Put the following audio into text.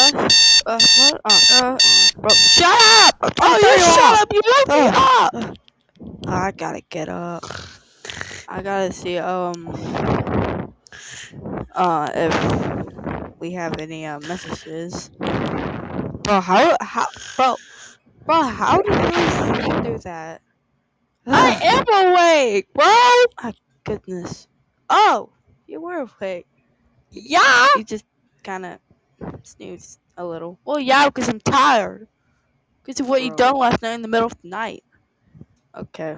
What? Bro, Shut up! I'm oh, trying you to shut off. up! You woke me Uh, up. I gotta get up. I gotta see if we have any messages. Bro, how did you do that? I am awake, bro. My goodness. Oh, you were awake. Yeah. You just kind of snoozed a little. Well, yeah, because I'm tired. Because of what you Bro. done last night in the middle of the night. Okay.